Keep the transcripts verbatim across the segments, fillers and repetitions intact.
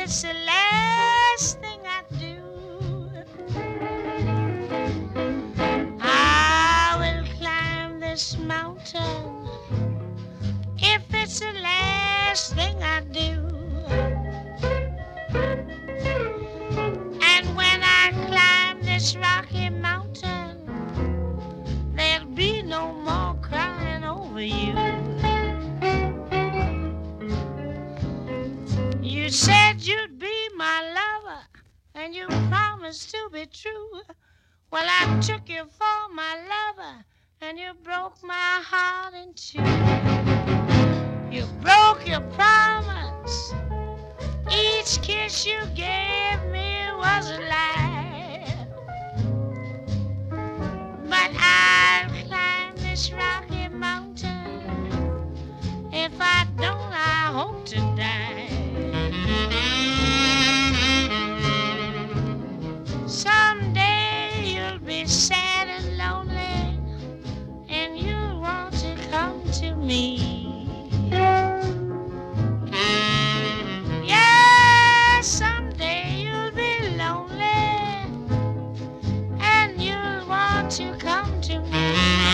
it's the last thing I do, I will climb this mountain. If it's the last thing I do, and when I climb this rocky mountain, there'll be no more crying over you. You said you'd be my lover, and you promised to be true. Well, I took you for my lover, and you broke my heart in two. You broke your promise. Each kiss you gave me was a lie. But I'll climb this rocky mountain. If I don't, I hope to die. Someday you'll be sad and lonely, and you'll want to come to me. Yeah, someday you'll be lonely, and you'll want to come to me.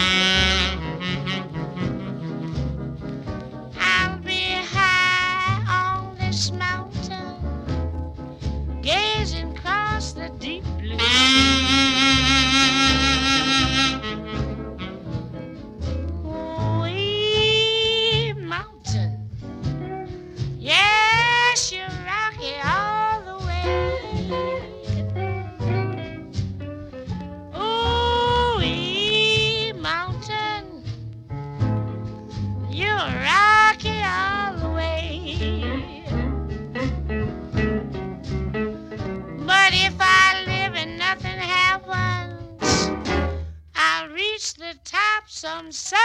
I'll be high on this mountain, gazing across the deep blue. Wee mountain, yes, you're rocky all the way. Ooh, wee mountain, you're rocky all the way. But if I live and nothing happens, I'll reach the top some Sunday.